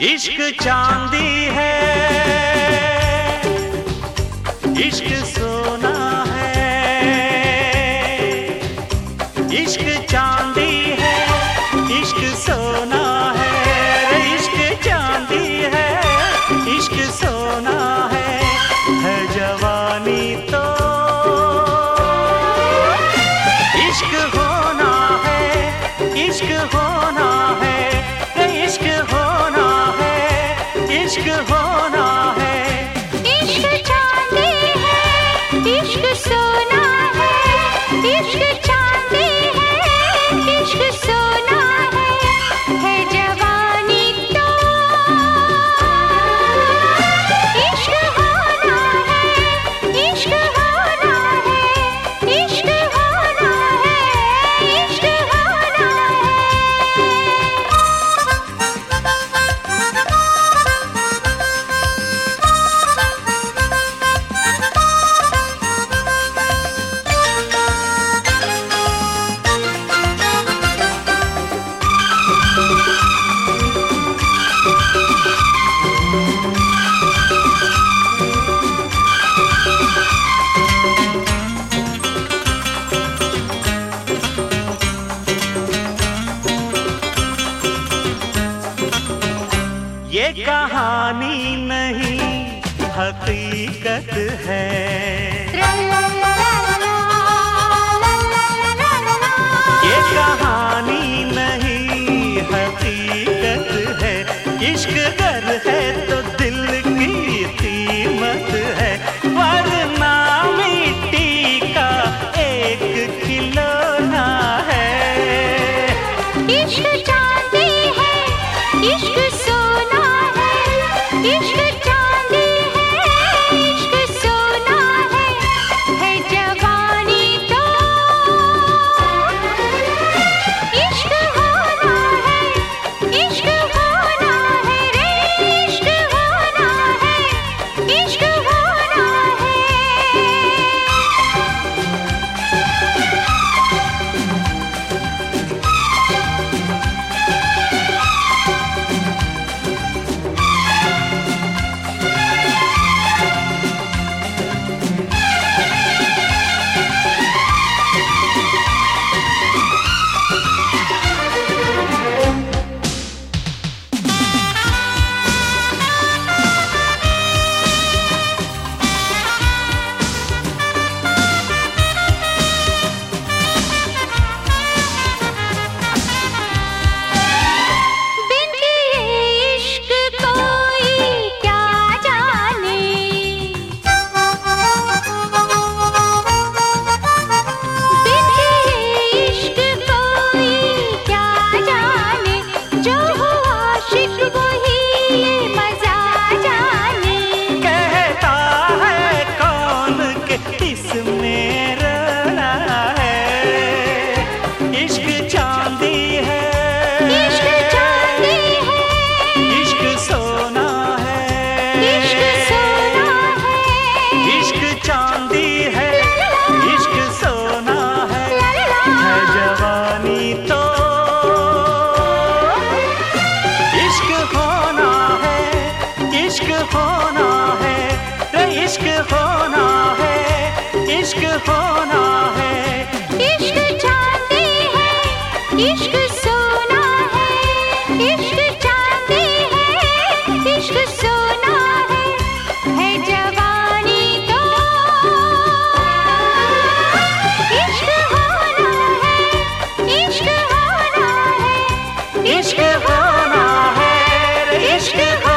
इश्क चांदी है, इश्क सोना है। इश्क चांदी है, इश्क सोना है। इश्क चांदी है, इश्क सोना है जवानी तो इश्क होना है, इश्क होना है, इश्क होना है, इश्क होना है। इश्क चांदी है, इश्क सोना है। इश्क चांदी है, इश्क सोना है जवानी तो इश्क होना है, इश्क होना है, इश्क होना है, इश्क होना ये कहानी नहीं हकीकत है। ये कहानी नहीं हकीकत है। इश्क गर है तो दिल की कीमत है, वरना मिट्टी का एक खिलौना है। इश्क चांदी है, इश्क सोना है। इश्क चांदी है, इश्क सोना है जवानी तो इश्क होना है, इश्क होना है रे। इश्क होना है, इश्क होना है। इश्क होना है, इश्क होना है। इश्क चांदी है, इश्क सोना है। इश्क चांदी है, इश्क सोना है जवानी तो इश्क होना है, इश्क होना है, इश्क होना है, इश्क